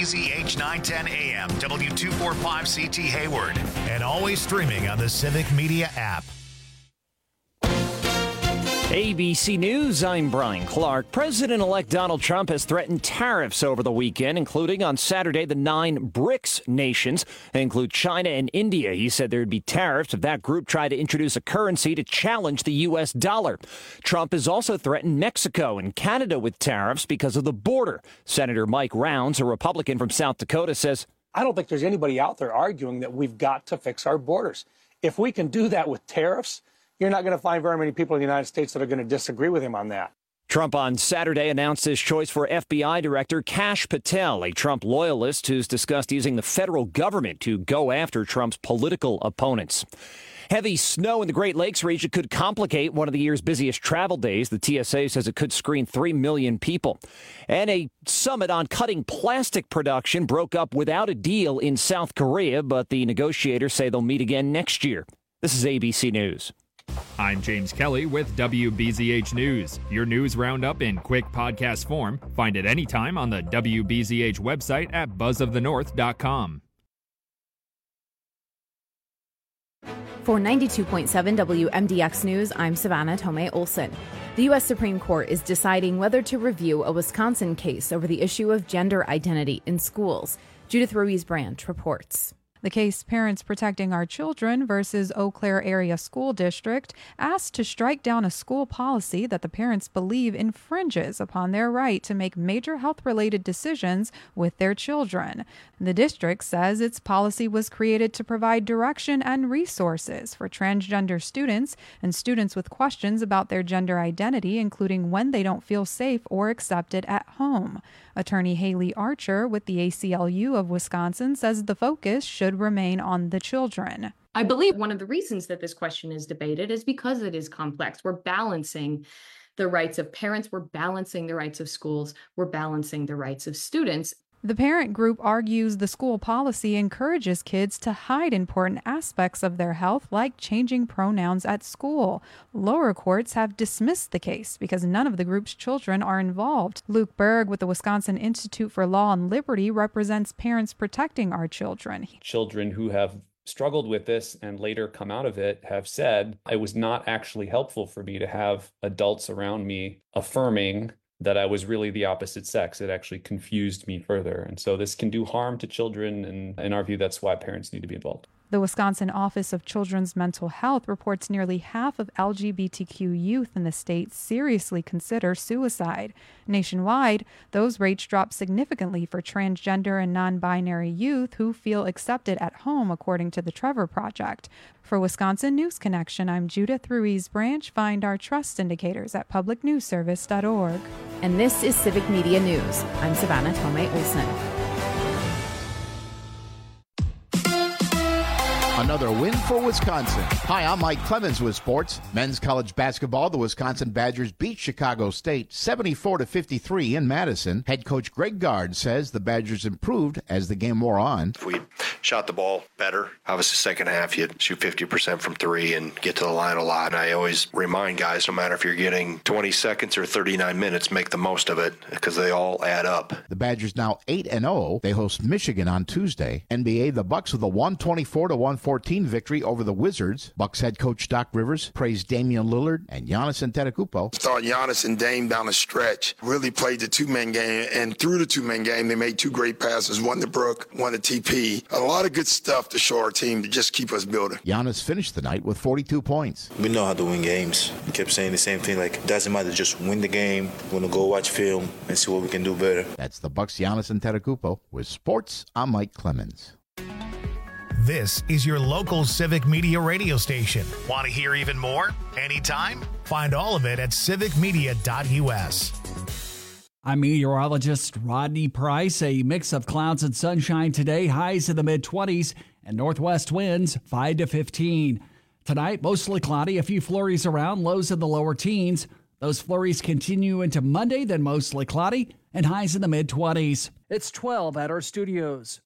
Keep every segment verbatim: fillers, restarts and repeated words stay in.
Z H nine ten A M, W two forty-five C T Hayward, and always streaming on the Civic Media app. A B C News, I'm Brian Clark. President-elect Donald Trump has threatened tariffs over the weekend, including on Saturday the nine BRICS nations. They include China and India. He said there would be tariffs if that group tried to introduce a currency to challenge the U S dollar. Trump has also threatened Mexico and Canada with tariffs because of the border. Senator Mike Rounds, a Republican from South Dakota, says, I don't think there's anybody out there arguing that we've got to fix our borders. If we can do that with tariffs, you're not going to find very many people in the United States that are going to disagree with him on that. Trump on Saturday announced his choice for F B I Director Kash Patel, a Trump loyalist who's discussed using the federal government to go after Trump's political opponents. Heavy snow in the Great Lakes region could complicate one of the year's busiest travel days. The T S A says it could screen three million people. And a summit on cutting plastic production broke up without a deal in South Korea, but the negotiators say they'll meet again next year. This is A B C News. I'm James Kelly with W B Z H News. Your news roundup in quick podcast form. Find it anytime on the W B Z H website at buzz of the north dot com. For ninety-two point seven W M D X News, I'm Savannah Tomei Olson. The U S Supreme Court is deciding whether to review a Wisconsin case over the issue of gender identity in schools. Judith Ruiz-Branch reports. The case Parents Protecting Our Children versus Eau Claire Area School District asked to strike down a school policy that the parents believe infringes upon their right to make major health-related decisions with their children. The district says its policy was created to provide direction and resources for transgender students and students with questions about their gender identity, including when they don't feel safe or accepted at home. Attorney Haley Archer with the A C L U of Wisconsin says the focus should remain on the children. I believe one of the reasons that this question is debated is because it is complex. We're balancing the rights of parents, we're balancing the rights of schools, we're balancing the rights of students. The parent group argues the school policy encourages kids to hide important aspects of their health, like changing pronouns at school. Lower courts have dismissed the case because none of the group's children are involved. Luke Berg with the Wisconsin Institute for Law and Liberty represents Parents Protecting Our Children. Children who have struggled with this and later come out of it have said, it was not actually helpful for me to have adults around me affirming that I was really the opposite sex. It actually confused me further. And so this can do harm to children. And in our view, that's why parents need to be involved. The Wisconsin Office of Children's Mental Health reports nearly half of L G B T Q youth in the state seriously consider suicide. Nationwide, those rates drop significantly for transgender and non-binary youth who feel accepted at home, according to the Trevor Project. For Wisconsin News Connection, I'm Judith Ruiz-Branch. Find our trust indicators at public news service dot org. And this is Civic Media News. I'm Savannah Tomei Olson. Another win for Wisconsin. Hi, I'm Mike Clemens with sports. Men's college basketball, the Wisconsin Badgers beat Chicago State seventy-four to fifty-three in Madison. Head coach Greg Gard says the Badgers improved as the game wore on. If we shot the ball better, obviously second half you'd shoot fifty percent from three and get to the line a lot. And I always remind guys, no matter if you're getting twenty seconds or thirty-nine minutes, make the most of it because they all add up. The Badgers now eight and oh. They host Michigan on Tuesday. N B A, the Bucks with a one twenty-four to one fourteen victory over the Wizards. Bucks head coach Doc Rivers praised Damian Lillard and Giannis Antetokounmpo. Thought Giannis and Dame down the stretch really played the two-man game, and through the two-man game, they made two great passes, one to Brook, one to T P. A lot of good stuff to show our team to just keep us building. Giannis finished the night with forty-two points. We know how to win games. We kept saying the same thing, like, it doesn't matter, just win the game. We're going to go watch film and see what we can do better. That's the Bucks' Giannis Antetokounmpo. With sports, I'm Mike Clemens. This is your local Civic Media radio station. Want to hear even more? Anytime? Find all of it at civic media dot u s. I'm meteorologist Rodney Price. A mix of clouds and sunshine today, highs in the mid-twenties, and northwest winds five to fifteen. Tonight, mostly cloudy, a few flurries around, lows in the lower teens. Those flurries continue into Monday, then mostly cloudy, and highs in the mid-twenties. It's twelve at our studios.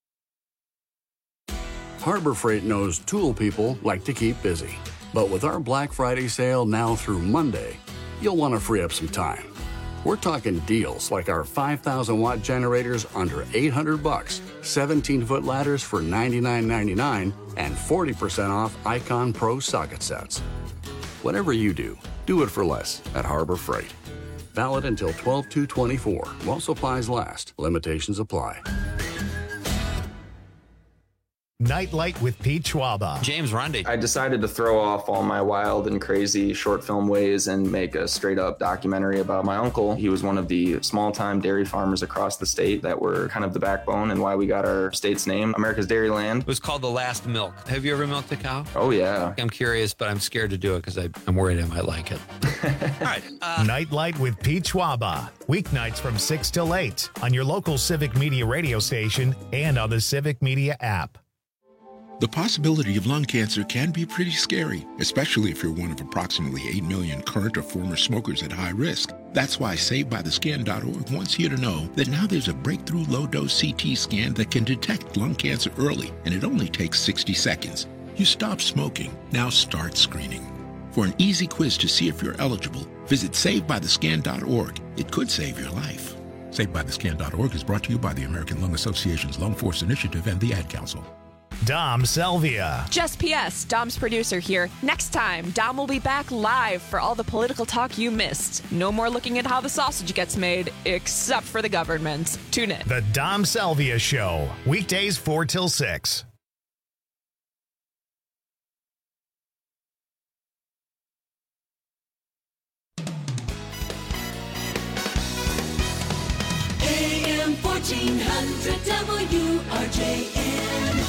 Harbor Freight knows tool people like to keep busy. But with our Black Friday sale now through Monday, you'll want to free up some time. We're talking deals like our five thousand watt generators under eight hundred bucks, seventeen foot ladders for ninety-nine ninety-nine, and forty percent off Icon Pro socket sets. Whatever you do, do it for less at Harbor Freight. Valid until twelve two twenty-four. While supplies last. Limitations apply. Nightlight with Pete Schwaba. James Rundy. I decided to throw off all my wild and crazy short film ways and make a straight up documentary about my uncle. He was one of the small time dairy farmers across the state that were kind of the backbone and why we got our state's name, America's Dairyland. It was called The Last Milk. Have you ever milked a cow? Oh, yeah. I'm curious, but I'm scared to do it because I'm worried I might like it. All right. Uh, Nightlight with Pete Schwaba. Weeknights from six till eight on your local Civic Media radio station and on the Civic Media app. The possibility of lung cancer can be pretty scary, especially if you're one of approximately eight million current or former smokers at high risk. That's why Saved By The Scan dot org wants you to know that now there's a breakthrough low-dose C T scan that can detect lung cancer early, and it only takes sixty seconds. You stop smoking, now start screening. For an easy quiz to see if you're eligible, visit Saved By The Scan dot org. It could save your life. Saved By The Scan dot org is brought to you by the American Lung Association's Lung Force Initiative and the Ad Council. Dom Selvia. Just P S, Dom's producer here. Next time, Dom will be back live for all the political talk you missed. No more looking at how the sausage gets made, except for the government. Tune in. The Dom Selvia Show. Weekdays four till six. A M fourteen hundred W R J N.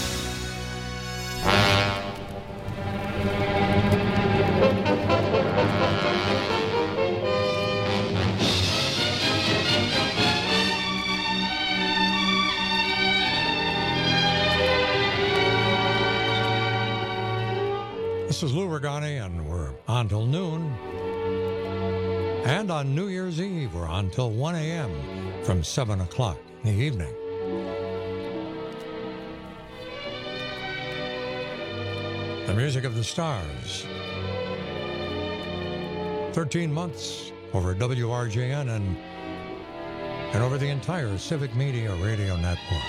This is Lou Regani, and we're on till noon. And on New Year's Eve, we're on till one a.m. from seven o'clock in the evening. The music of the stars. thirteen months over W R J N and, and over the entire Civic Media Radio Network.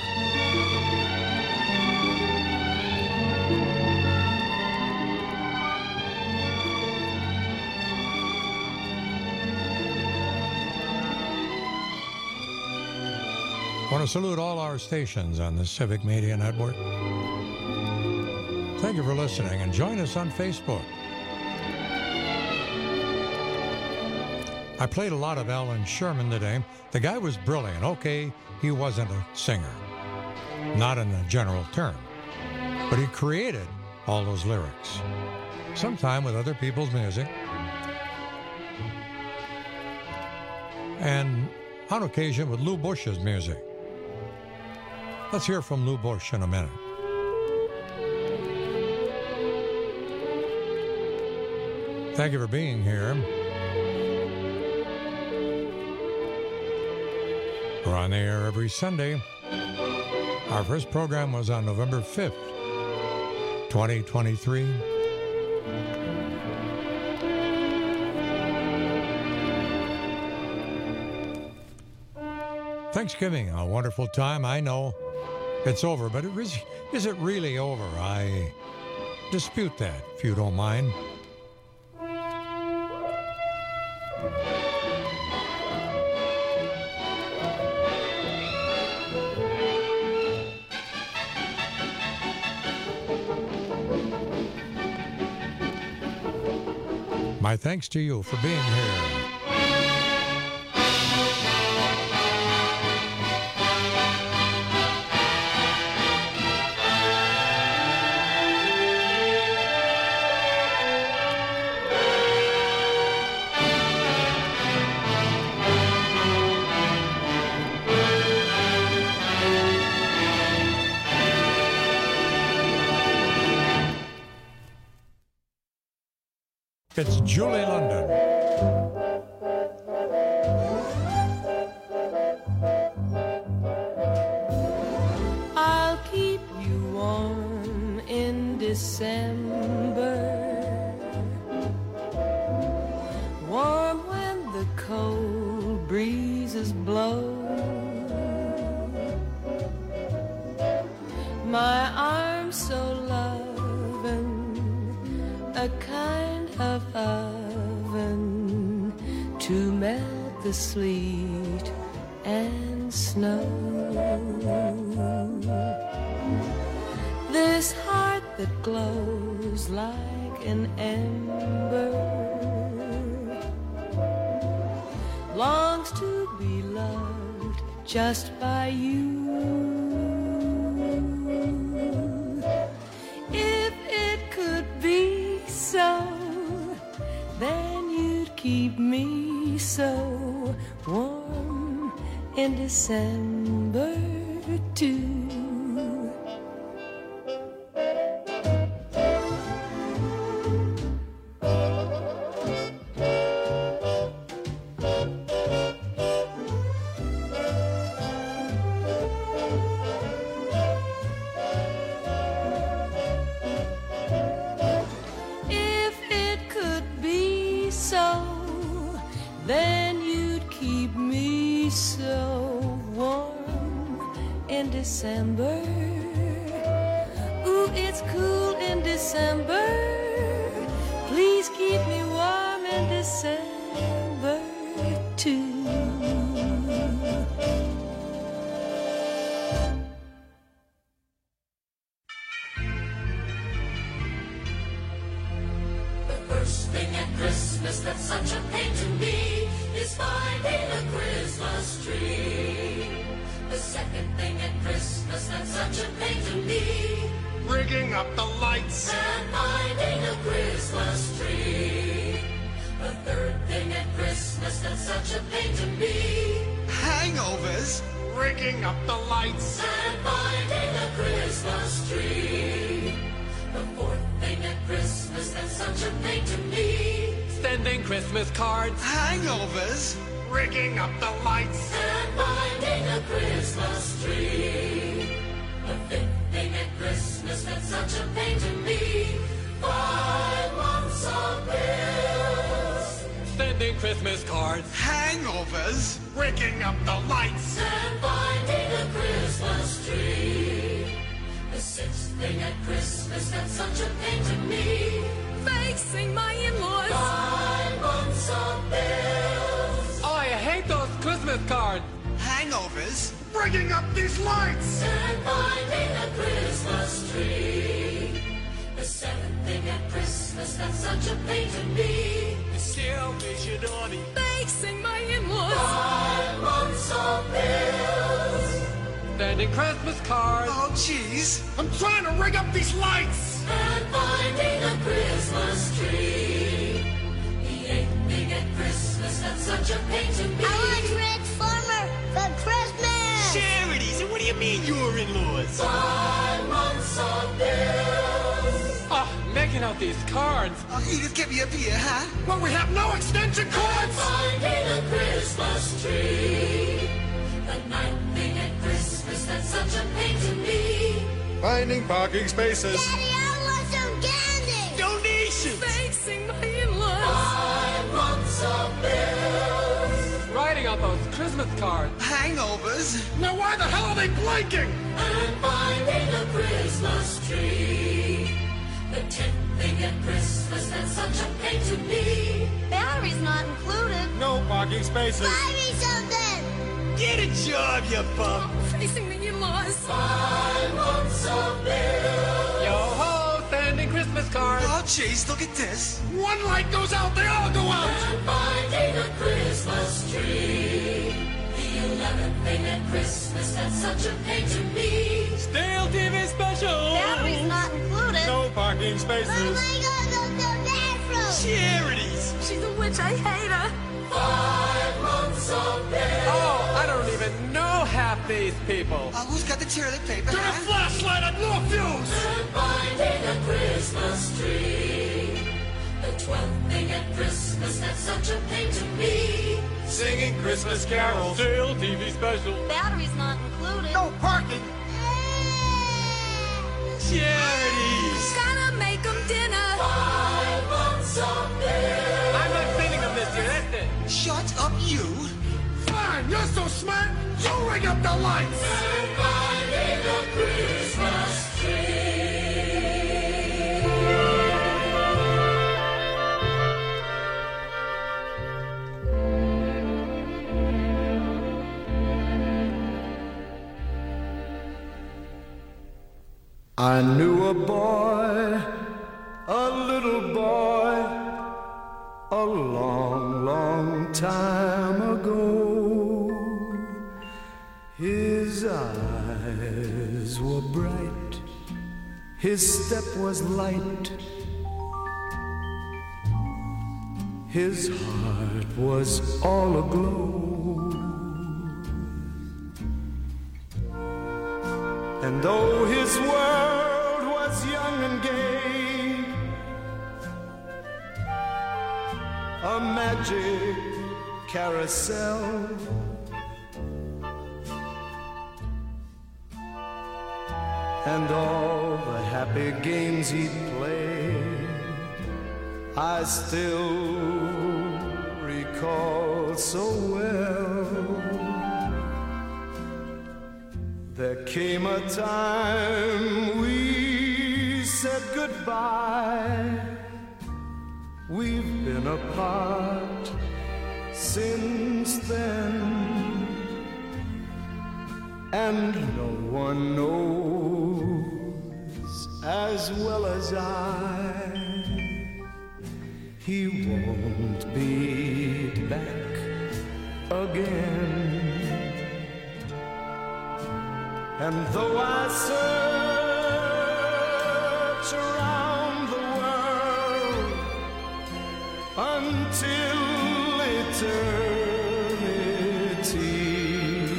I want to salute all our stations on the Civic Media Network. Thank you for listening, and join us on Facebook. I played a lot of Alan Sherman today. The guy was brilliant. Okay, he wasn't a singer, not in the general term, but he created all those lyrics, sometime with other people's music, and on occasion with Lou Bush's music. Let's hear from Lou Bush in a minute. Thank you for being here. We're on the air every Sunday. Our first program was on November fifth, twenty twenty-three. Thanksgiving, a wonderful time. I know it's over, but it is, is it really over? I dispute that, if you don't mind. My thanks to you for being here. It's Julie London. I'll keep you warm in December, warm when the cold breeze my arms so loving, a kind of oven to melt the sleet and snow. This heart that glows like an ember longs to be loved just by you. If it could be so, then you'd keep me so warm in December too. December, ooh, it's cool in December. Please keep me warm in December too. The first thing at Christmas that's such a pain to me is finding a Christmas tree. The second thing at Christmas that's such a pain to me, rigging up the lights and finding a Christmas tree. The third thing at Christmas that's such a pain to me, hangovers, rigging up the lights and finding a Christmas tree. The fourth thing at Christmas that's such a pain to me, sending Christmas cards, hangovers, rigging up the lights and finding a Christmas tree. The fifth thing at Christmas that's such a pain to me, five months of bills, sending Christmas cards, hangovers, rigging up the lights and finding a Christmas tree. The sixth thing at Christmas that's such a pain to me, facing my in-laws, five months of bills. I hate those Christmas cards. Hangovers, rigging up these lights and finding a Christmas tree. The seventh thing at Christmas that's such a pain to me, Salvation Army, facing my in-laws, five months of bills, sending Christmas cards. Oh, jeez, I'm trying to rig up these lights and finding a Christmas tree. The eighth thing at Christmas that's such a pain to me, I want Transformer for Christmas. Charities, and what do you mean your in-laws? Five months of bills. Oh, making out these cards. Oh, Edith, get me a beer, huh? Well, we have no extension cords. Finding a Christmas tree. The ninth thing at Christmas that's such a pain to me, finding parking spaces. Daddy, I want some candy. Donations. Facing my in-laws, five months of bills, Writing out those Christmas cards. Hangovers. Now why the hell are they blinking? and finding a Christmas tree. The tenth thing at Christmas that's such a pain to me, Batteries not included. No parking spaces. Buy me something. Get a job, you bum. facing the in-laws, five months of bills. Yo ho, sending Christmas cards. Oh, jeez, look at this. One light goes out, they all go out. And finding a Christmas tree. The eleventh thing at Christmas that's such a pain to me, Stale T V special. Batteries not included. No parking spaces. Oh my God, go to the bathroom. Charities. she's a witch, I hate her. Five months of bills. Oh, I don't even know half these people. Uh, who's got the toilet paper? Get a flashlight and more fuse. And finding a Christmas tree. The twelfth thing at Christmas that's such a pain to me, Singing Christmas carols. Stale T V special. Batteries not included. No parking. Charities. gotta make them dinner. Five months of bills. I'm not sending them this year, that's it. Shut up, you. Fine, you're so smart. You ring up the lights. And finding a Christmas I knew a boy, a little boy, a long, long time ago. His eyes were bright, his step was light, his heart was all aglow. And though his world was young and gay, a magic carousel, and all the happy games he'd played, I still recall so well. There came a time we said goodbye. We've been apart since then, and no one knows as well as I, he won't be back again. And though I search around the world until eternity,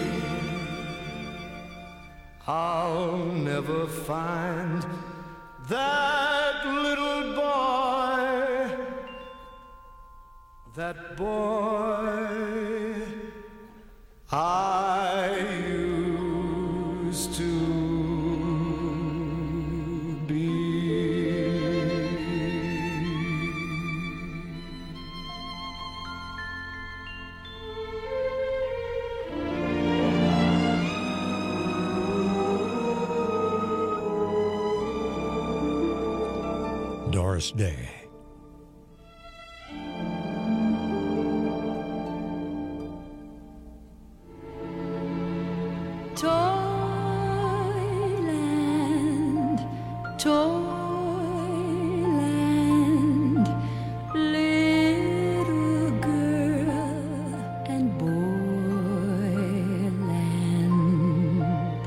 I'll never find that little boy, that boy I used to be. Doris Day. Toyland, Toyland, little girl and boyland,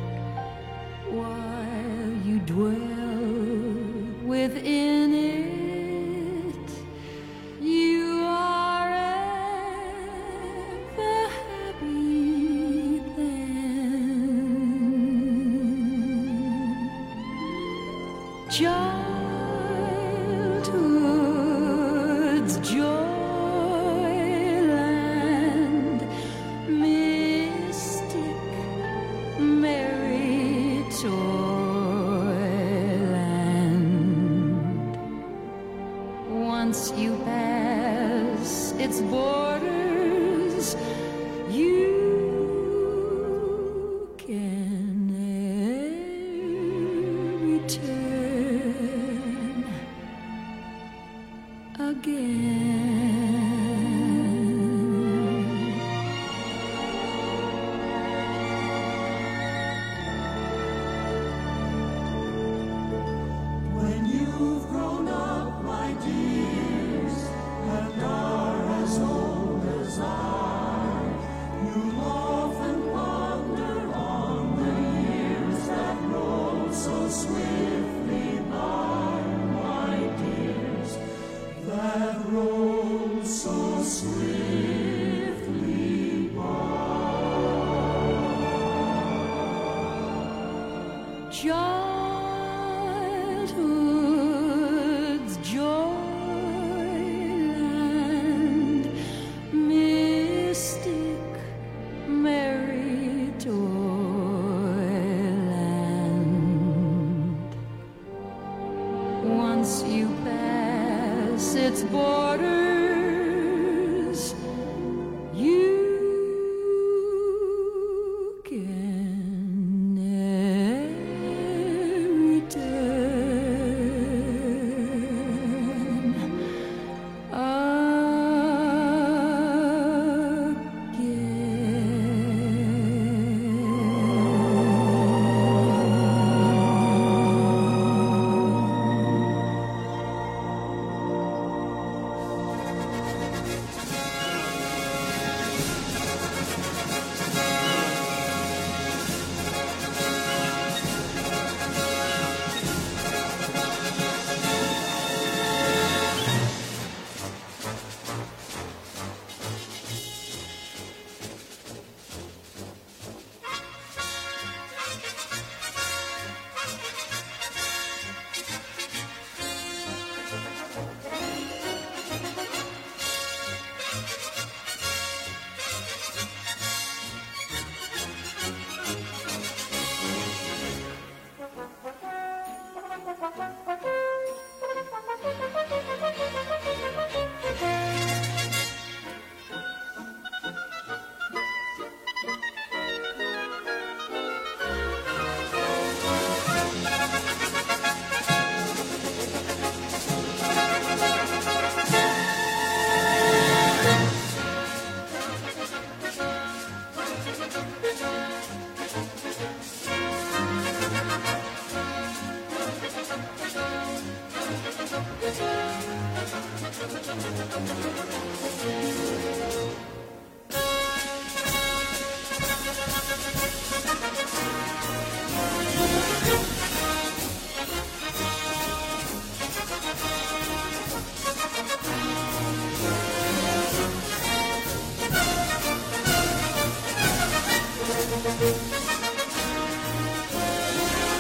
while you dwell within it, you are ever happy then. Childhood's joyland, mystic, merry toyland. Once you pass its borders, you can never return again. When you've grown up, my dears, and are as old as I, you'll often ponder on the years that roll so swiftly by, my dears, that roll so swiftly by. Childhood's joyland, mystic, merry toyland. Once you pass its borders, you can never return again.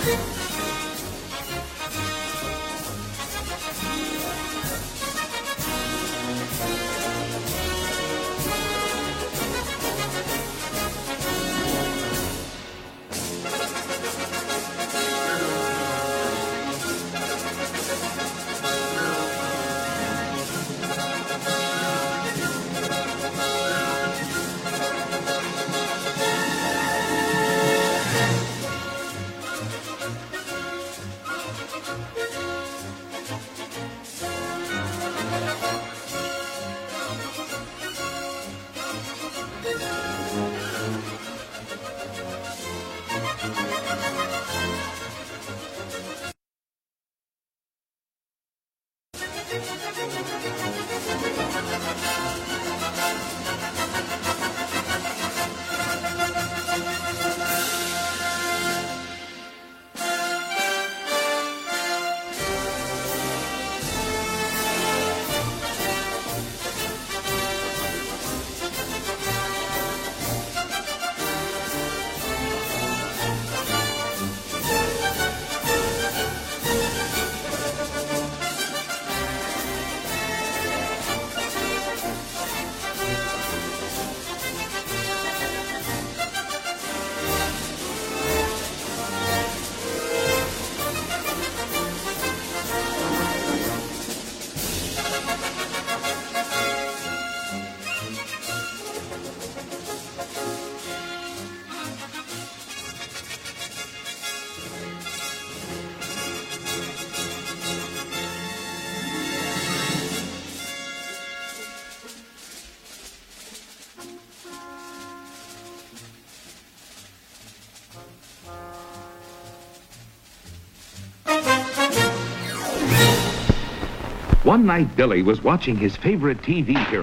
One night, Billy was watching his favorite T V hero.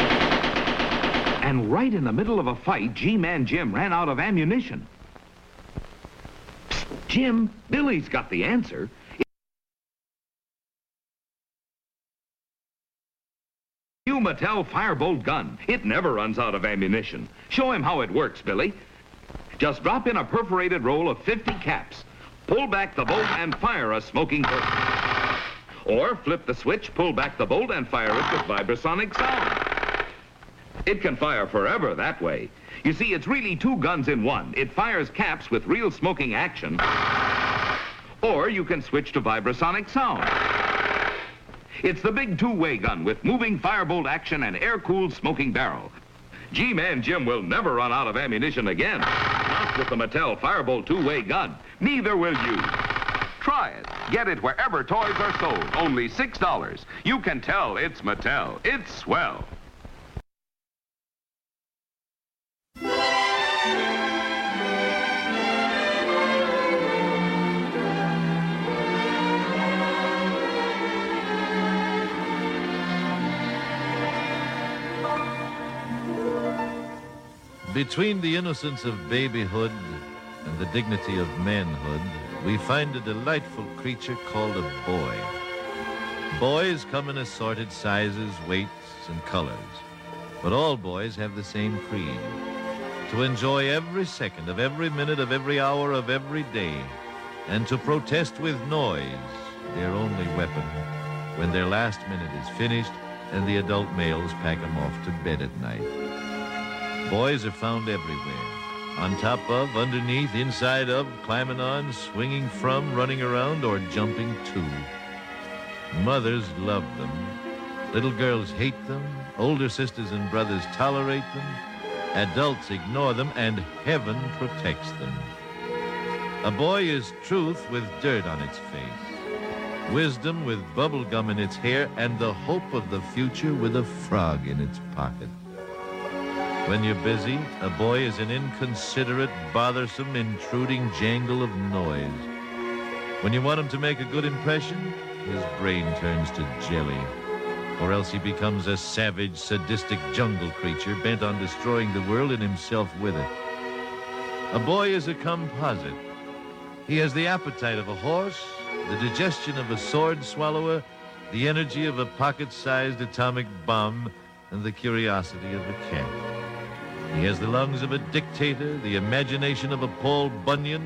And right in the middle of a fight, G-Man Jim ran out of ammunition. Psst, Jim, Billy's got the answer. New Mattel Firebolt gun. It never runs out of ammunition. Show him how it works, Billy. Just drop in a perforated roll of fifty caps. Pull back the bolt and fire a smoking burst. Or flip the switch, pull back the bolt, and fire it with vibrasonic sound. It can fire forever that way. You see, it's really two guns in one. It fires caps with real smoking action. Or you can switch to vibrasonic sound. It's the big two-way gun with moving firebolt action and air-cooled smoking barrel. G-Man Jim will never run out of ammunition again. Not with the Mattel Firebolt two-way gun. Neither will you. Try it. Get it wherever toys are sold. Only six dollars. You can tell it's Mattel. It's swell. Between the innocence of babyhood and the dignity of manhood, we find a delightful creature called a boy. Boys come in assorted sizes, weights, and colors. But all boys have the same creed: to enjoy every second of every minute of every hour of every day, and to protest with noise, their only weapon, when their last minute is finished and the adult males pack them off to bed at night. Boys are found everywhere. On top of, underneath, inside of, climbing on, swinging from, running around, or jumping to. Mothers love them. Little girls hate them. Older sisters and brothers tolerate them. Adults ignore them, and heaven protects them. A boy is truth with dirt on its face, wisdom with bubble gum in its hair, and the hope of the future with a frog in its pocket. When you're busy, a boy is an inconsiderate, bothersome, intruding jangle of noise. When you want him to make a good impression, his brain turns to jelly. Or else he becomes a savage, sadistic jungle creature bent on destroying the world and himself with it. A boy is a composite. He has the appetite of a horse, the digestion of a sword swallower, the energy of a pocket-sized atomic bomb, and the curiosity of a cat. He has the lungs of a dictator, the imagination of a Paul Bunyan,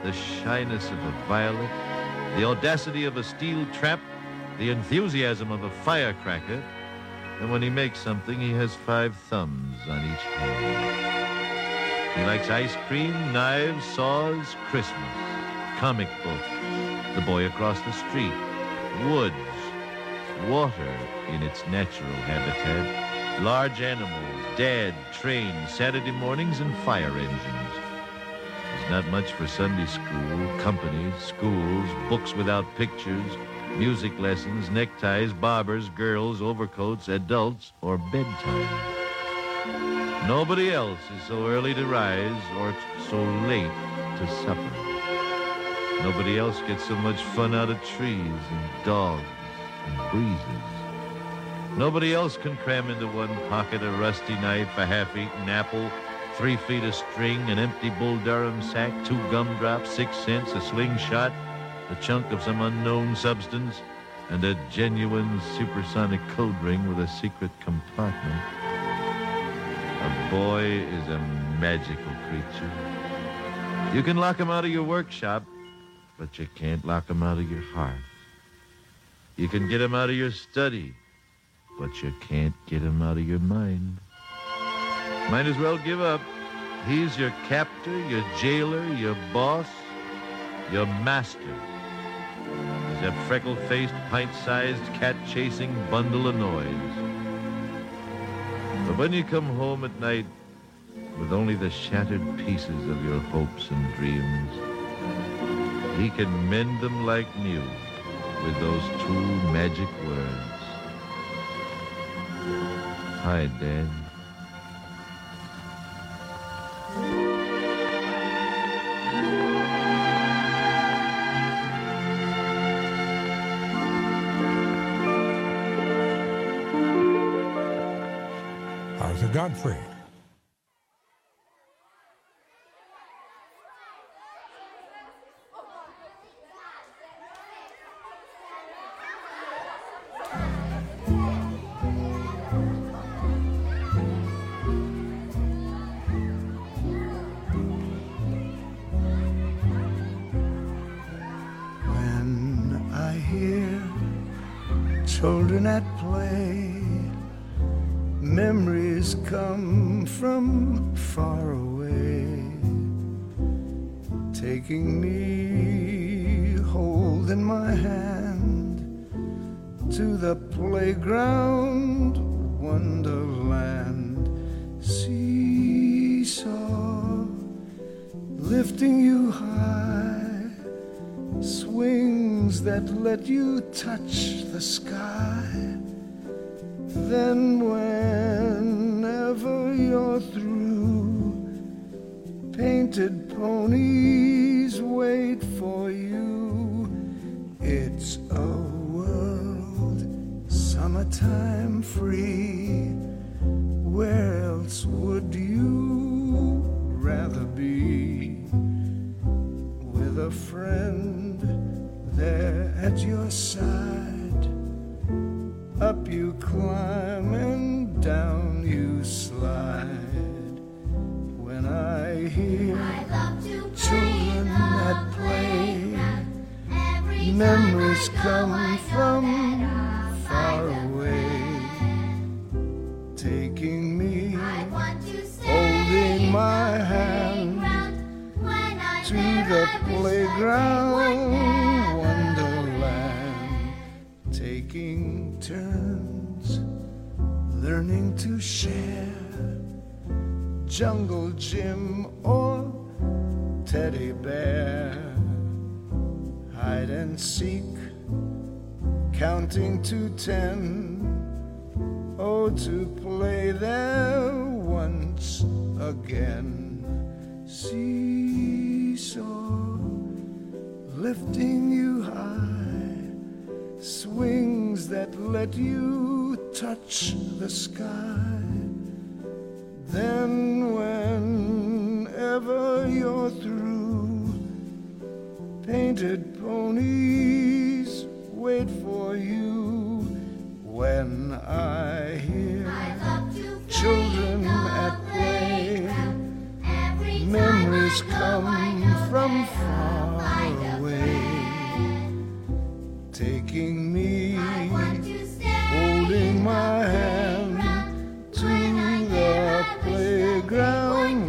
the shyness of a violet, the audacity of a steel trap, the enthusiasm of a firecracker, and when he makes something, he has five thumbs on each hand. He likes ice cream, knives, saws, Christmas, comic books, the boy across the street, woods, water in its natural habitat, large animals, dad, trains, Saturday mornings, and fire engines. There's not much for Sunday school, companies, schools, books without pictures, music lessons, neckties, barbers, girls, overcoats, adults, or bedtime. Nobody else is so early to rise or so late to supper. Nobody else gets so much fun out of trees and dogs and breezes. Nobody else can cram into one pocket a rusty knife, a half-eaten apple, three feet of string, an empty Bull Durham sack, two gumdrops, six cents, a slingshot, a chunk of some unknown substance, and a genuine supersonic code ring with a secret compartment. A boy is a magical creature. You can lock him out of your workshop, but you can't lock him out of your heart. You can get him out of your study, but you can't get him out of your mind. Might as well give up. He's your captor, your jailer, your boss, your master. He's that freckle-faced, pint-sized, cat-chasing bundle of noise. But when you come home at night with only the shattered pieces of your hopes and dreams, he can mend them like new with those two magic words. Hi, Dad. Arthur Godfrey. When I hear children at play, memories come from far away, taking me, holding my hand to the playground wonderland. Seesaw, lifting you high, swings that let you touch the sky. Then whenever you're through, painted ponies wait for you. It's a world, summertime free. Where else would you rather be? With a friend there at your side. Up you climb and down you slide. When I hear children at play, memories come from far away, taking me, holding my hand to the playground wonderland, taking turns, learning to share Jungle Jim or Teddy Bear, hide and seek, counting to ten, oh, to play there once again. Seesaw, lifting you high, swings that let you touch the sky. Then whenever you're through, painted ponies wait for you. When I hear children at play, memories come from far away, taking me, holding my hand to the playground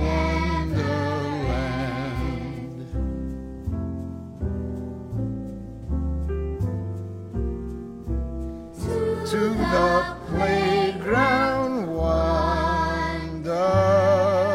wonderland. To the playground wonderland.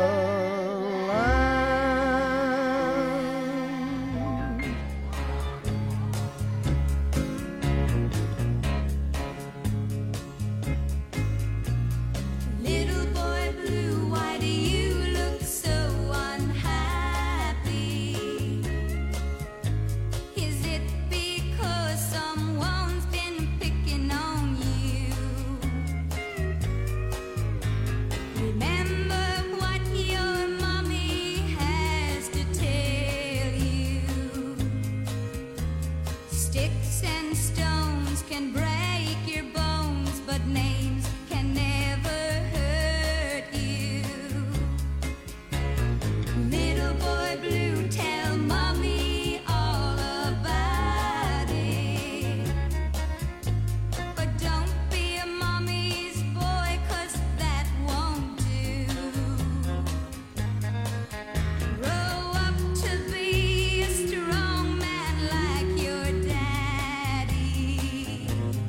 Little boy blue, why do you look so unhappy? Is it because someone's been picking on you? Remember what your mommy has to tell you. Sticks and stones can break your bones, but names can never hurt you. Little boy blue, tell mommy all about it. But don't be a mommy's boy, 'cause that won't do. Grow up to be a strong man like your daddy.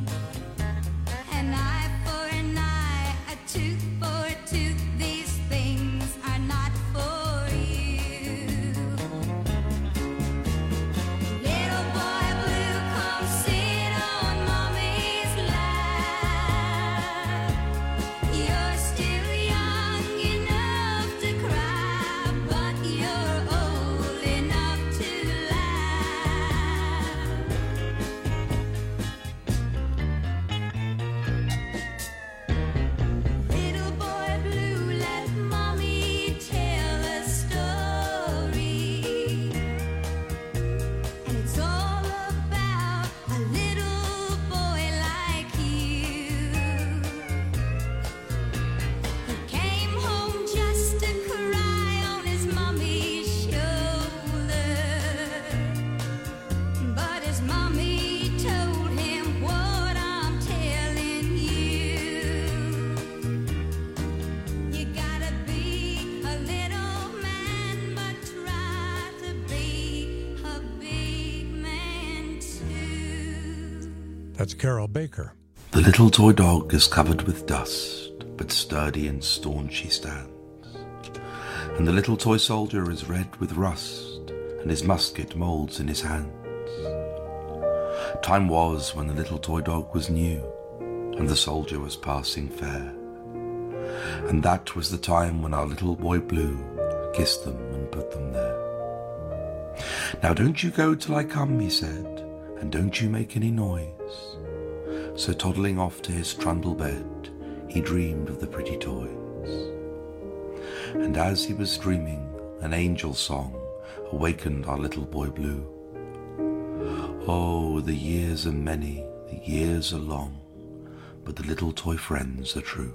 An eye for an eye, a tooth for a tooth, these things are not for you. Little boy blue, come sit on mommy's lap. You're still young enough to cry, but you're old enough to laugh. Little boy blue, let mommy tell a story. And it's all about a little boy like you, who came home just to cry on his mommy's shoulder. But his mommy told him what I'm telling you. You gotta be a little man, but try to be a big man too. That's Carol Baker. The little toy dog is covered with dust, but sturdy and staunch he stands. And the little toy soldier is red with rust, and his musket moulds in his hands. Time was when the little toy dog was new, and the soldier was passing fair. And that was the time when our little boy Blue kissed them and put them there. Now don't you go till I come, he said, and don't you make any noise. So toddling off to his trundle bed, he dreamed of the pretty toys. And as he was dreaming, an angel song awakened our little boy Blue. Oh, the years are many, the years are long, but the little toy friends are true.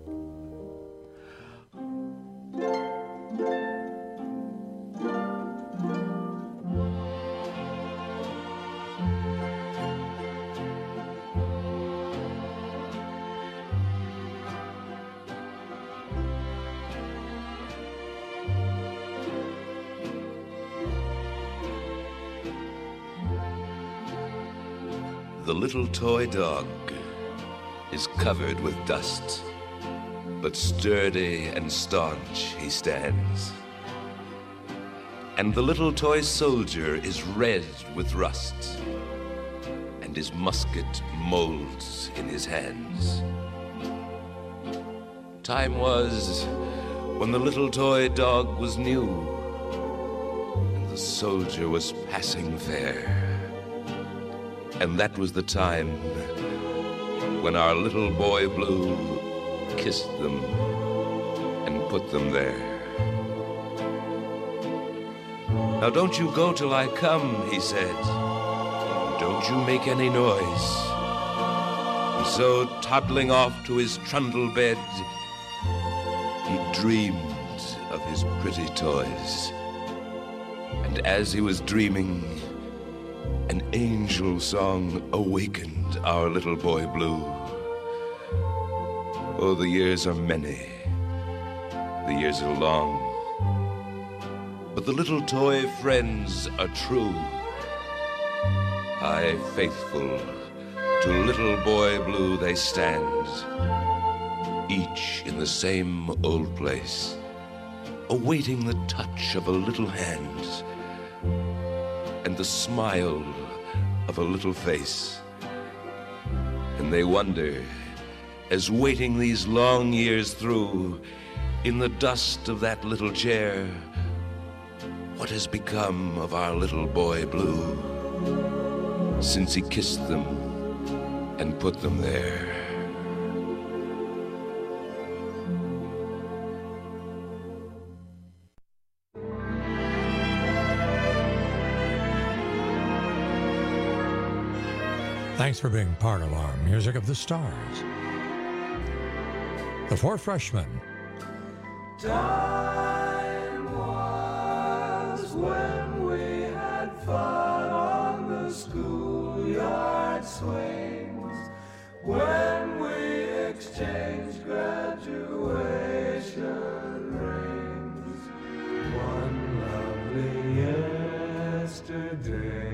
The little toy dog is covered with dust, but sturdy and staunch he stands. And the little toy soldier is red with rust, and his musket molds in his hands. Time was when the little toy dog was new, and the soldier was passing fair. And that was the time when our little boy Blue kissed them and put them there. Now don't you go till I come, he said. Don't you make any noise. And so toddling off to his trundle bed, he dreamed of his pretty toys. And as he was dreaming, an angel song awakened our little boy Blue. Oh, the years are many, the years are long, but the little toy friends are true. Aye, faithful to little boy Blue they stand, each in the same old place, awaiting the touch of a little hand and the smile of a little face. And they wonder, as waiting these long years through, in the dust of that little chair, what has become of our little boy Blue since he kissed them and put them there. Thanks for being part of our Music of the Stars. The Four Freshmen. Time was when we had fun on the schoolyard swings, when we exchanged graduation rings. One lovely yesterday.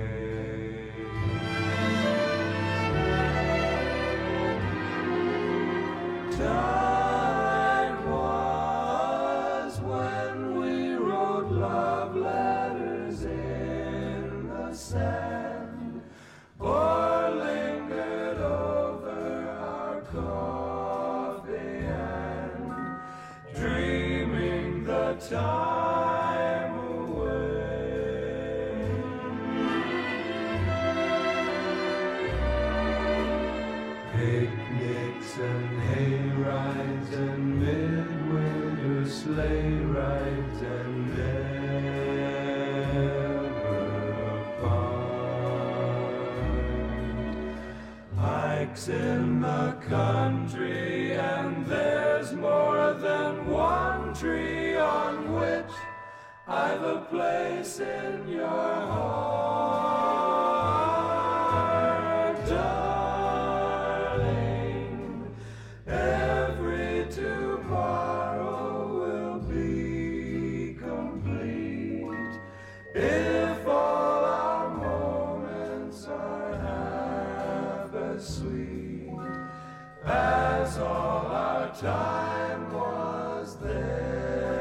Time was when we wrote love letters in the sand, or lingered over our coffee and dreaming the time away. Picnics and hay rides and midwinter sleigh rides and never apart. Hikes in the country, and there's more than one tree on which I've a place in your heart, darling. Every tomorrow will be complete if all our moments are half as sweet as all our time was there.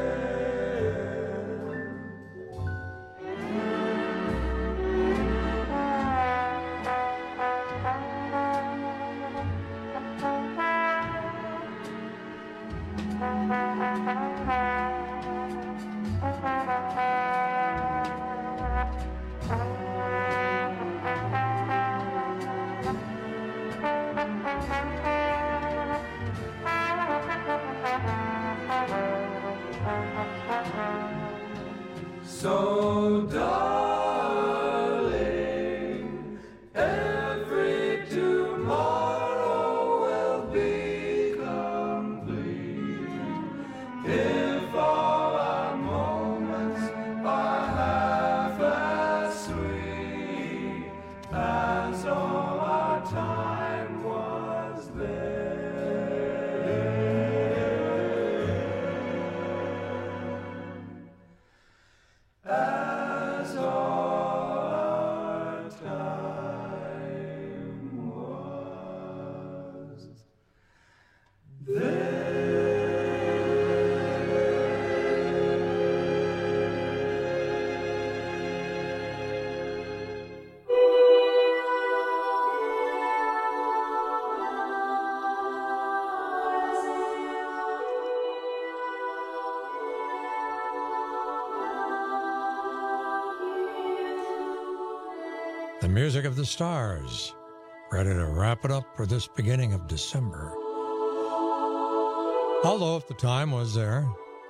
So, darling, every tomorrow will be complete if all our moments are half as sweet as all our time was there. As all our time was there. The Music of the Stars, ready to wrap it up for this beginning of December. Although if the time was there.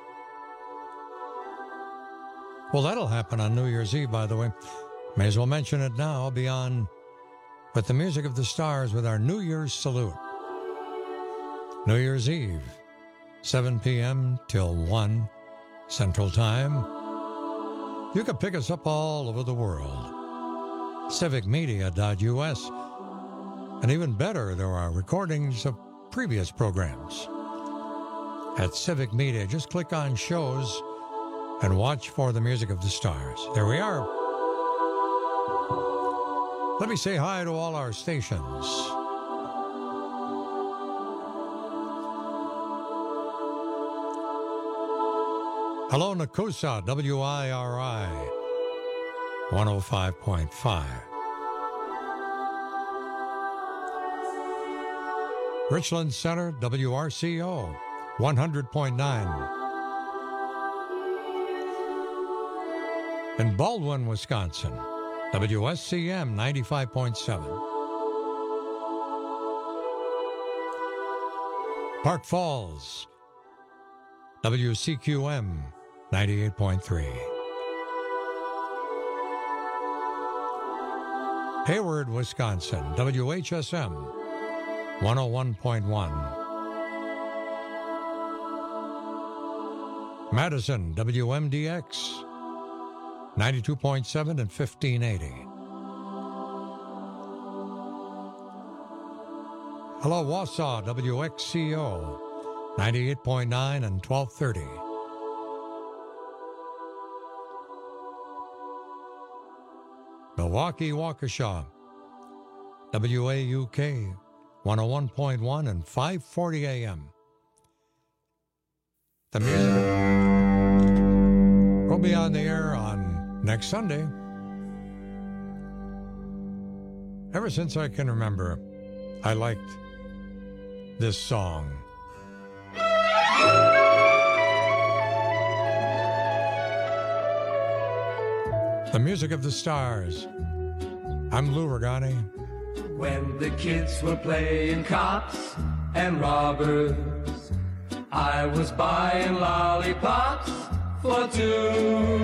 Well, that'll happen on New Year's Eve, by the way. May as well mention it now. I'll be on with the Music of the Stars with our New Year's salute. New Year's Eve, seven p.m. till one Central Time. You can pick us up all over the world. civic media dot U S. And even better, there are recordings of previous programs. At Civic Media, just click on shows and watch for the Music of the Stars. There we are. Let me say hi to all our stations. Hello, Nakusa, W I R I, one oh five point five. Richland Center, W R C O, one hundred point nine. In Baldwin, Wisconsin, W S C M, ninety-five point seven. Park Falls, W C Q M, ninety-eight point three. Hayward, Wisconsin, W H S M, one oh one point one. Madison, W M D X, ninety-two point seven and fifteen eighty. Hello, Wausau, W X C O, ninety-eight point nine and twelve thirty. Milwaukee, Waukesha, W A U K, one oh one point one and five forty A M. The music will be on the air on next Sunday. Ever since I can remember, I liked this song. The Music of the Stars. I'm Lou Regani. When the kids were playing cops and robbers, I was buying lollipops for two.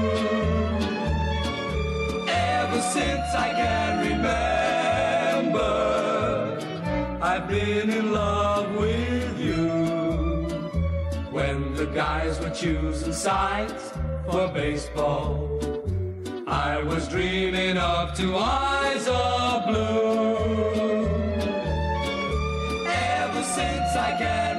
Ever since I can remember, I've been in love with you. When the guys were choosing sides for baseball, I was dreaming of two eyes of blue. Ever since I can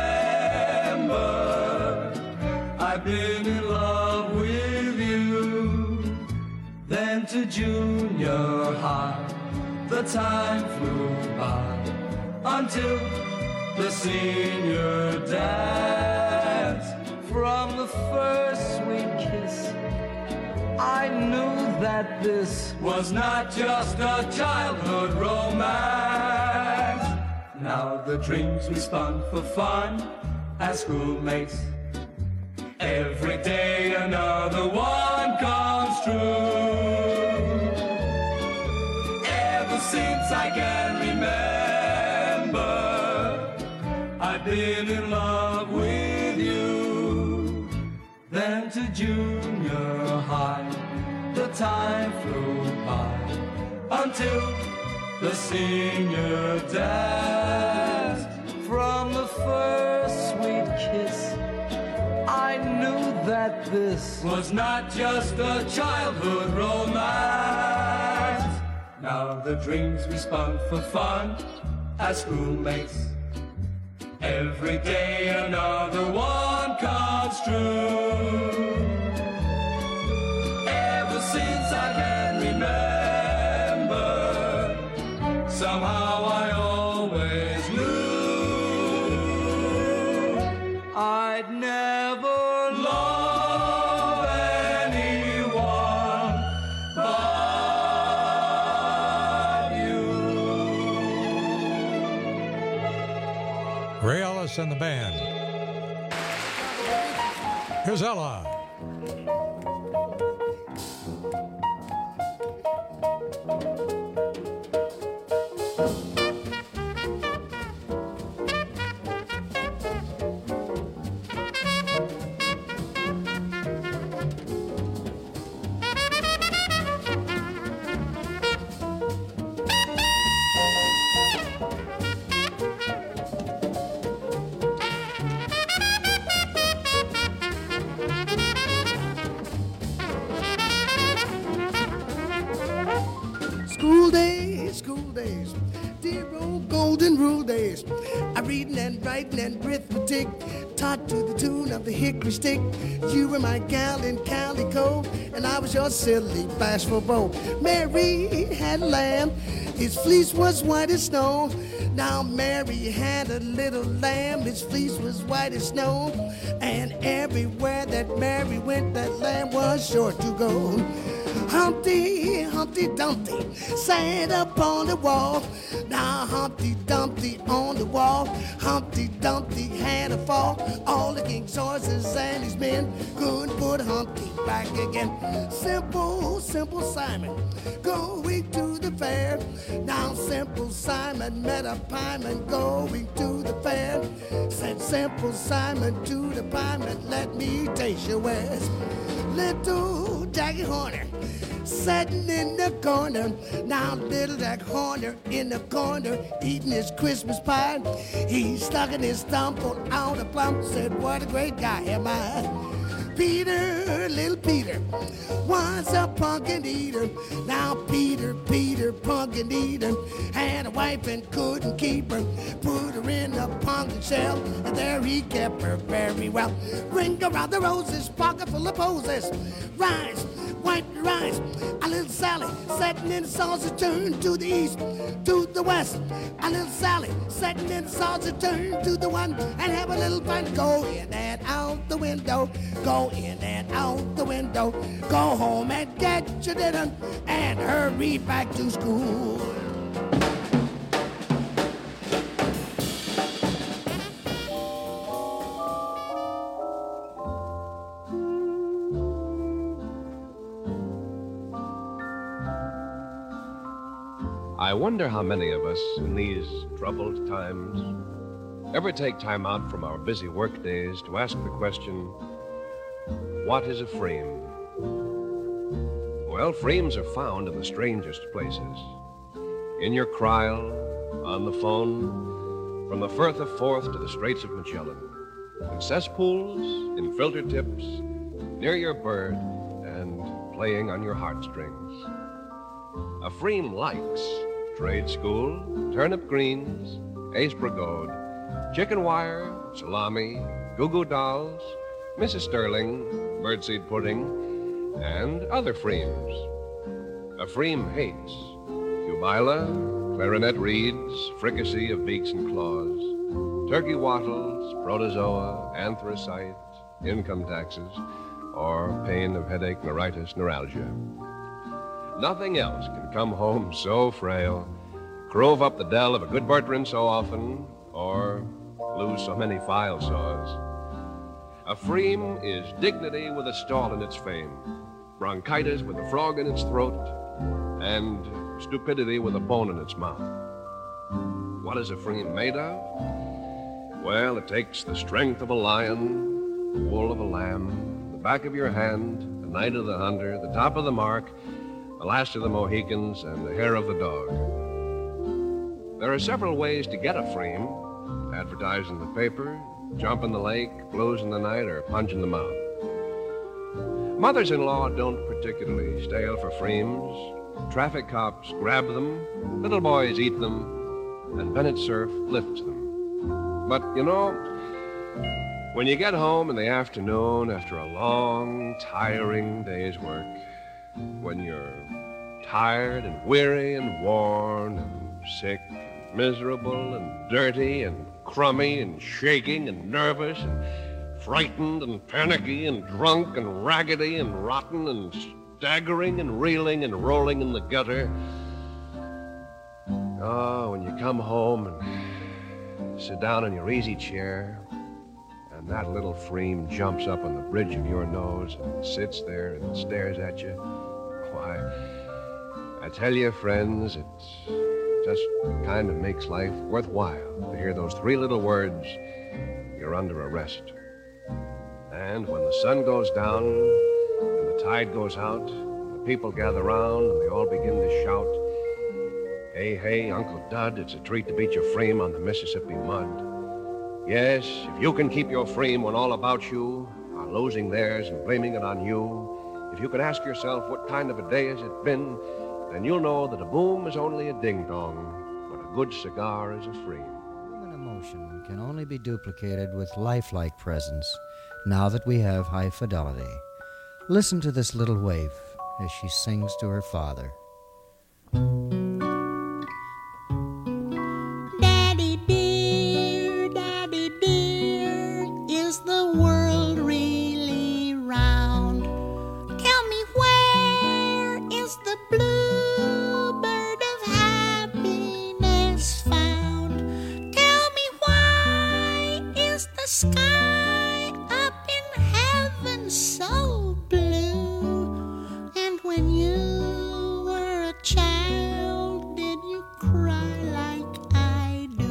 remember, I've been in love with you. Then to junior high, the time flew by until the senior dance. From the first sweet kiss, I knew that this was not just a childhood romance. Now the dreams we spun for fun as schoolmates, every day another one comes true. Ever since I can remember, I've been in love with you. Then to junior high, the time flew by until the senior dance. From the first sweet kiss, I knew that this was not just a childhood romance. Now the dreams we spun for fun as schoolmates, every day another one comes true. Ever since I can remember, somehow I always knew I'd never love anyone but you. Ray Ellis and the band. Here's Ella. days, school days, dear old golden rule days. I reading and writing and arithmetic, taught to the tune of the hickory stick. You were my gal in calico, and I was your silly bashful beau. Mary had a lamb, his fleece was white as snow. Now Mary had a little lamb, his fleece was white as snow. And everywhere that Mary went, that lamb was sure to go. Humpty, Humpty Dumpty sat up on the wall. Now Humpty Dumpty on the wall, Humpty Dumpty had a fall. All the king's horses and his men couldn't put Humpty back again. Simple, simple Simon going to the fair. Now Simple Simon met a pieman going to the fair. Said Simple Simon to the pieman, let me taste your wares. Little Jackie Horner sitting in the corner. Now little Jack Horner in the corner eating his Christmas pie. He stuck in his thumb, pulled out a plum, said, what a great guy am I. Peter, little Peter, was a pumpkin eater. Now Peter, Peter, pumpkin eater, had a wife and couldn't keep her. Put her in a pumpkin shell, and there he kept her very well. Ring around the roses, pocket full of posies. Rise, wipe your eyes. A little Sally, sitting in the saucer, turned to the east, to the west. A little Sally, sitting in the saucer, turned to the one, and have a little fun. Go in and out the window, go in and out the window. Go home and get your dinner and hurry back to school. I wonder how many of us in these troubled times ever take time out from our busy work days to ask the question, what is a frame? Well, frames are found in the strangest places. In your kraal, on the phone, from the Firth of Forth to the Straits of Magellan, in cesspools, in filter tips, near your bird, and playing on your heartstrings. A frame likes trade school, turnip greens, ace brigode, chicken wire, salami, goo-goo dolls, Missus Sterling, birdseed pudding, and other freams. A fream hates cubila, clarinet reeds, fricassee of beaks and claws, turkey wattles, protozoa, anthracite, income taxes, or pain of headache, neuritis, neuralgia. Nothing else can come home so frail, crove up the dell of a good Bertrand so often, or lose so many file saws. A fream is dignity with a stall in its fame, bronchitis with a frog in its throat, and stupidity with a bone in its mouth. What is a fream made of? Well, it takes the strength of a lion, the wool of a lamb, the back of your hand, the night of the hunter, the top of the mark, the last of the Mohicans, and the hair of the dog. There are several ways to get a frame: advertise in the paper, jump in the lake, blues in the night, or punch in the mouth. Mothers-in-law don't particularly stale for freams. Traffic cops grab them, little boys eat them, and Bennett Cerf lifts them. But, you know, when you get home in the afternoon after a long, tiring day's work, when you're tired and weary and worn and sick and miserable and dirty and crummy and shaking and nervous and frightened and panicky and drunk and raggedy and rotten and staggering and reeling and rolling in the gutter. Oh, when you come home and sit down in your easy chair and that little fream jumps up on the bridge of your nose and sits there and stares at you, why, I tell you, friends, it just kind of makes life worthwhile to hear those three little words, you're under arrest. And when the sun goes down and the tide goes out, the people gather round and they all begin to shout, hey, hey, Uncle Dud, it's a treat to beat your frame on the Mississippi mud. Yes, if you can keep your frame when all about you are losing theirs and blaming it on you, if you could ask yourself what kind of a day has it been, then you'll know that a boom is only a ding-dong, but a good cigar is a frame. Human emotion can only be duplicated with lifelike presence now that we have high fidelity. Listen to this little waif as she sings to her father. Daddy dear, Daddy dear, is the world really round? Tell me, where is the bluebird of happiness found? Tell me, why is the sky up in heaven so blue? And when you were a child, did you cry like I do?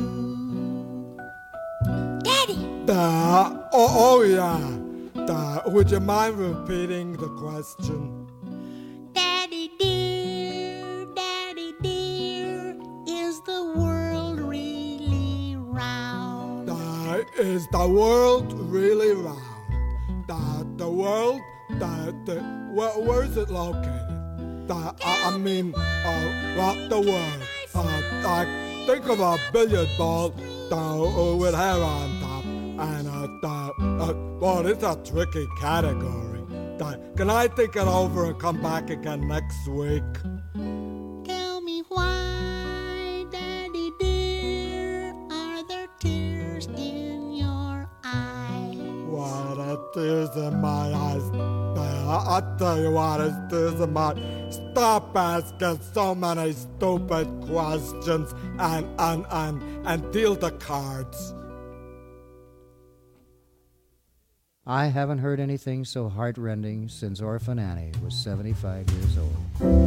Daddy! Uh, oh, oh yeah. Uh, would you mind repeating the question? Daddy dear, Daddy dear, is the world really round? Uh, is the world really round? The, the world? The, the, where, where is it located? The, I, I mean, uh, well, the world. Uh, uh, think of a billiard ball uh, with hair on top. And, uh, the, uh, well, it's a tricky category. The, can I think it over and come back again next week? Tell me why, Daddy dear, are there tears in your eyes? What are tears in my eyes? Uh, I'll tell you what is tears in my eyes. Stop asking so many stupid questions and, and, and, and deal the cards. I haven't heard anything so heartrending since Orphan Annie was seventy-five years old.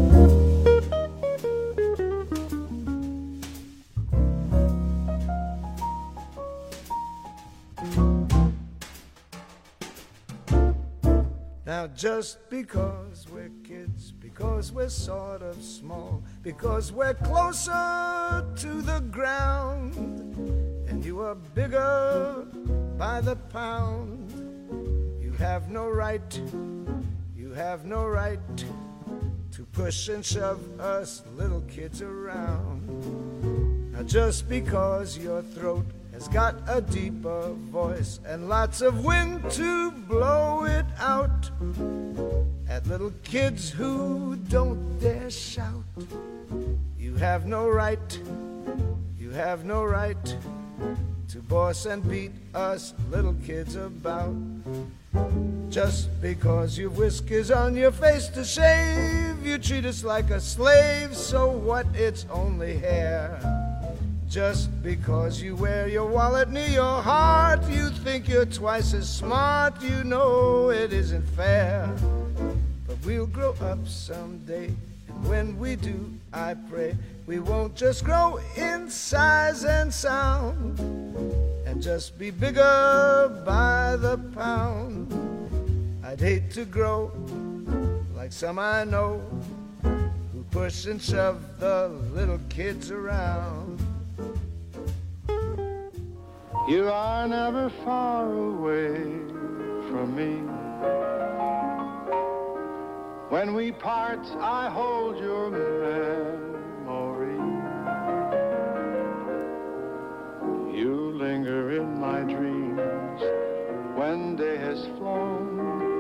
Now just because we're kids, because we're sort of small, because we're closer to the ground, and you are bigger by the pound, you have no right, you have no right to push and shove us little kids around. Now just because your throat has got a deeper voice and lots of wind to blow it out at little kids who don't dare shout, you have no right, you have no right to boss and beat us little kids about. Just because you've whiskers on your face to shave, you treat us like a slave, so what, it's only hair. Just because you wear your wallet near your heart, you think you're twice as smart, you know it isn't fair. But we'll grow up someday, and when we do, I pray, we won't just grow in size and sound, and just be bigger by the pound. I'd hate to grow like some I know, who push and shove the little kids around. You are never far away from me. When we part, I hold your memory. You linger in my dreams when day has flown,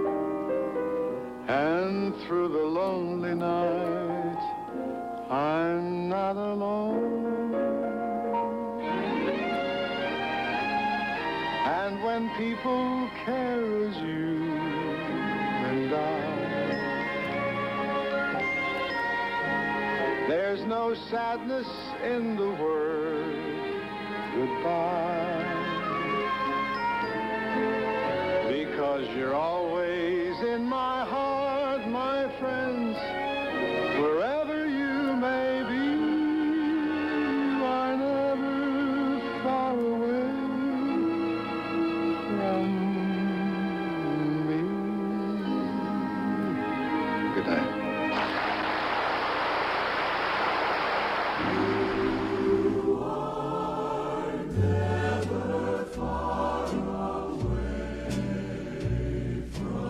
and through the lonely night, I'm not alone. And when people care as you and I, there's no sadness in the word goodbye, because you're always in my heart, my friends, wherever you may be. You are never far away from me. Good night. Never far away from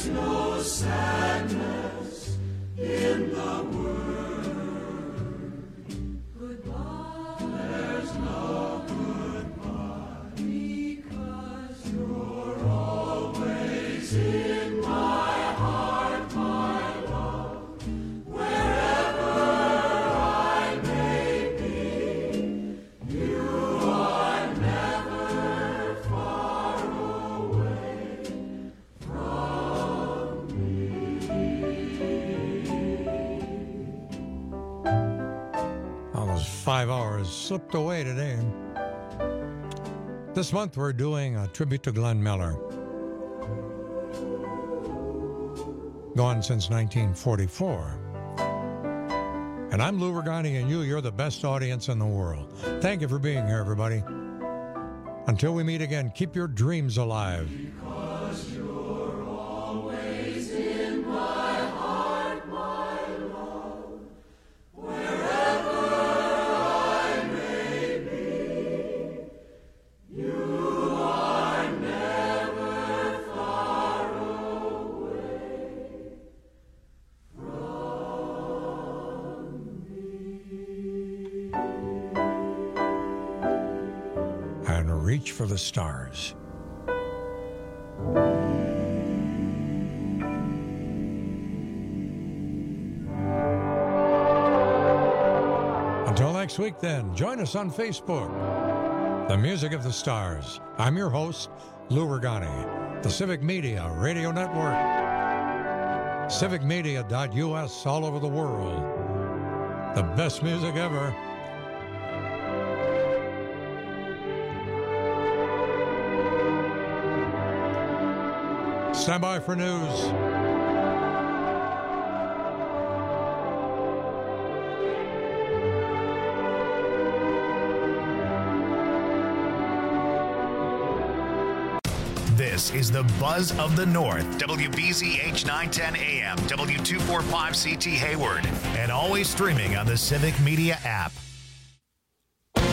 There's no sadness in the world. Goodbye. There's no goodbye, because you're always in my heart, my love. Wherever I may be, you are never far away from All those five hours slipped away today. This month we're doing a tribute to Glenn Miller. Gone since nineteen forty-four. And I'm Lou Regani, and you, you're the best audience in the world. Thank you for being here, everybody. Until we meet again, keep your dreams alive. Because you're always in my heart, my love. Wherever I may be, you are never far away from me. And reach for the stars. Until next week, then, join us on Facebook. The Music of the Stars. I'm your host, Lou Regani, the Civic Media Radio Network. civic media dot U S, all over the world. The best music ever. Stand by for news. This is the Buzz of the North. W B Z H nine ten A M, W two forty-five C T Hayward, and always streaming on the Civic Media app.